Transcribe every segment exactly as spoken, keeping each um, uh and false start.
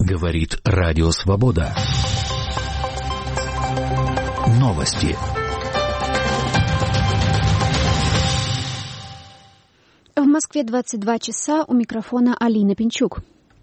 Говорит Радио Свобода. Новости. В Москве двадцать два часа, у микрофона Алина Пинчук.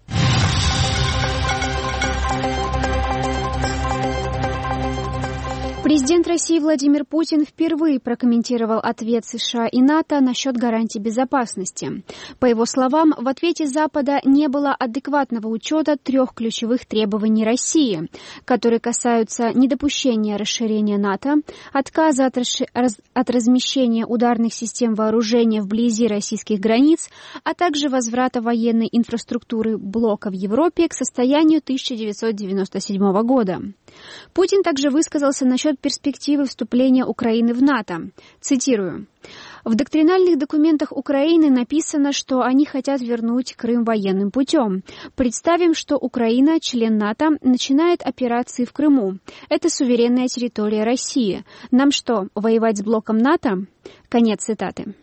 Президент России Владимир Путин впервые прокомментировал ответ США и НАТО насчет гарантий безопасности. По его словам, в ответе Запада не было адекватного учета трех ключевых требований России, которые касаются недопущения расширения НАТО, отказа от, расш... от размещения ударных систем вооружения вблизи российских границ, а также возврата военной инфраструктуры блока в Европе к состоянию тысяча девятьсот девяносто седьмого года. Путин также высказался насчет перспективы вступления Украины в НАТО. Цитирую. В доктринальных документах Украины написано, что они хотят вернуть Крым военным путем. Представим, что Украина, член НАТО, начинает операции в Крыму. Это суверенная территория России. Нам что, воевать с блоком НАТО? Конец цитаты.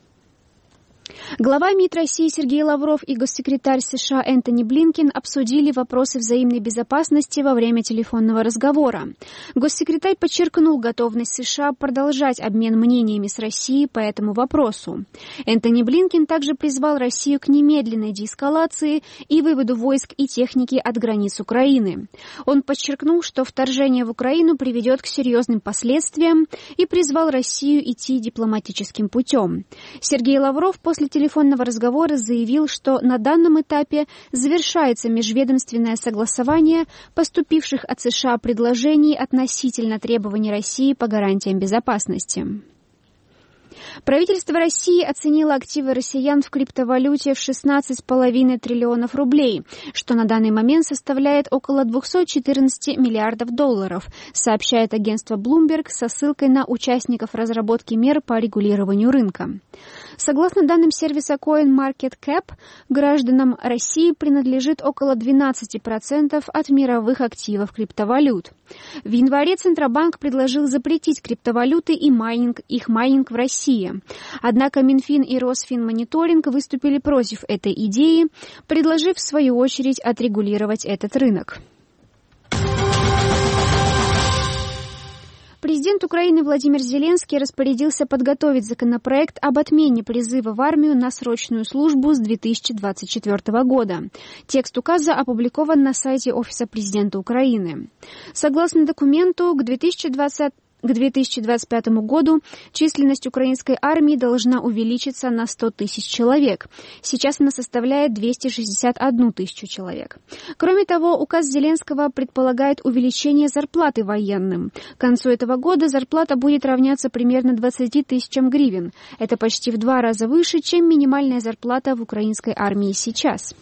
Глава МИД России Сергей Лавров и госсекретарь США Энтони Блинкен обсудили вопросы взаимной безопасности во время телефонного разговора. Госсекретарь подчеркнул готовность США продолжать обмен мнениями с Россией по этому вопросу. Энтони Блинкен также призвал Россию к немедленной деэскалации и выводу войск и техники от границ Украины. Он подчеркнул, что вторжение в Украину приведет к серьезным последствиям и призвал Россию идти дипломатическим путем. Сергей Лавров после телефонного разговора заявил, что на данном этапе завершается межведомственное согласование поступивших от США предложений относительно требований России по гарантиям безопасности. Правительство России оценило активы россиян в криптовалюте в шестнадцать целых пять десятых триллионов рублей, что на данный момент составляет около двести четырнадцать миллиардов долларов, сообщает агентство Bloomberg со ссылкой на участников разработки мер по регулированию рынка. Согласно данным сервиса CoinMarketCap, гражданам России принадлежит около двенадцать процентов от мировых активов криптовалют. В январе Центробанк предложил запретить криптовалюты и майнинг, их майнинг в России. Однако Минфин и Росфинмониторинг выступили против этой идеи, предложив в свою очередь отрегулировать этот рынок. Президент Украины Владимир Зеленский распорядился подготовить законопроект об отмене призыва в армию на срочную службу с две тысячи двадцать четвёртого года. Текст указа опубликован на сайте Офиса президента Украины. Согласно документу, к две тысячи двадцатому К две тысячи двадцать пятому году численность украинской армии должна увеличиться на сто тысяч человек. Сейчас она составляет двести шестьдесят одну тысячу человек. Кроме того, указ Зеленского предполагает увеличение зарплаты военным. К концу этого года зарплата будет равняться примерно двадцати тысячам гривен. Это почти в два раза выше, чем минимальная зарплата в украинской армии сейчас.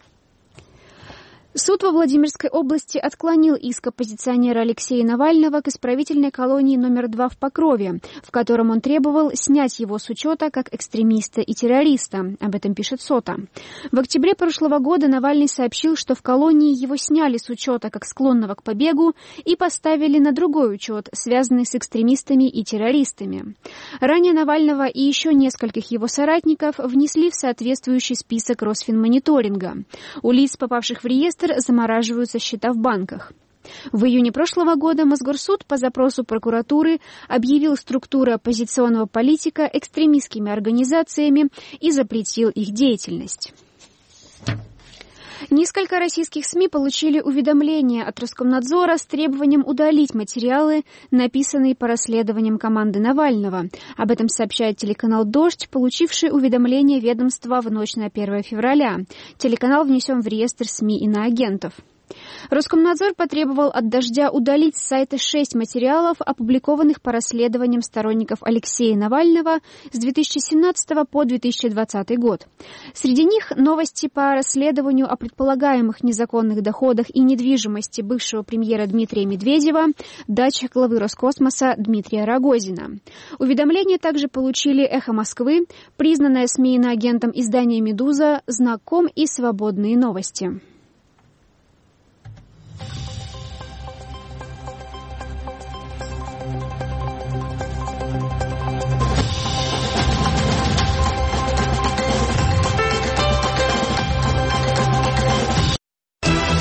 Суд во Владимирской области отклонил иск оппозиционера Алексея Навального к исправительной колонии номер два в Покрове, в котором он требовал снять его с учета как экстремиста и террориста. Об этом пишет Сота. В октябре прошлого года Навальный сообщил, что в колонии его сняли с учета как склонного к побегу и поставили на другой учет, связанный с экстремистами и террористами. Ранее Навального и еще нескольких его соратников внесли в соответствующий список Росфинмониторинга. У лиц, попавших в реестр, замораживаются счета в банках. В июне прошлого года Мосгорсуд по запросу прокуратуры объявил структуры оппозиционного политика экстремистскими организациями и запретил их деятельность. Несколько российских СМИ получили уведомление от Роскомнадзора с требованием удалить материалы, написанные по расследованиям команды Навального. Об этом сообщает телеканал «Дождь», получивший уведомление ведомства в ночь на первое февраля. Телеканал внесен в реестр СМИ иноагентов. Роскомнадзор потребовал от «Дождя» удалить с сайта шесть материалов, опубликованных по расследованиям сторонников Алексея Навального с две тысячи семнадцатого по две тысячи двадцатый год. Среди них новости по расследованию о предполагаемых незаконных доходах и недвижимости бывшего премьера Дмитрия Медведева, дачах главы Роскосмоса Дмитрия Рогозина. Уведомления также получили «Эхо Москвы», признанное СМИ иноагентом издание «Медуза», «Знаком» и «Свободные новости».